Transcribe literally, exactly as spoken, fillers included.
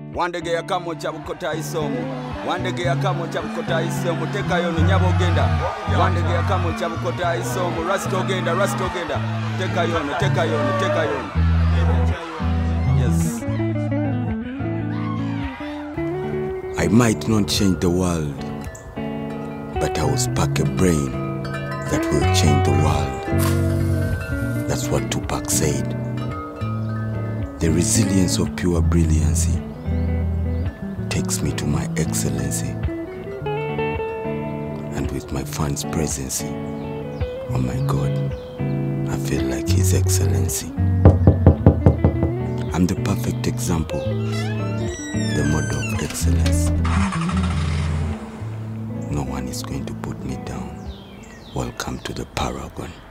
Wandege ya kamo chabukota isomo. Wandege ya kamo chabukota isomo. Teka yono nyabo genda. Wandege ya kamo chabukota isomo. Rasto genda, rasto genda. Teka yono, teka yono, teka yono. Yes. I might not change the world, but I will spark a brain that will change the world. That's what Tupac said. The resilience of pure brilliancy takes me to my excellency, and with my fans' presence, oh my God, I feel like His Excellency. I'm the perfect example, the model of excellence. No one is going to put me down. Welcome to the Paragon.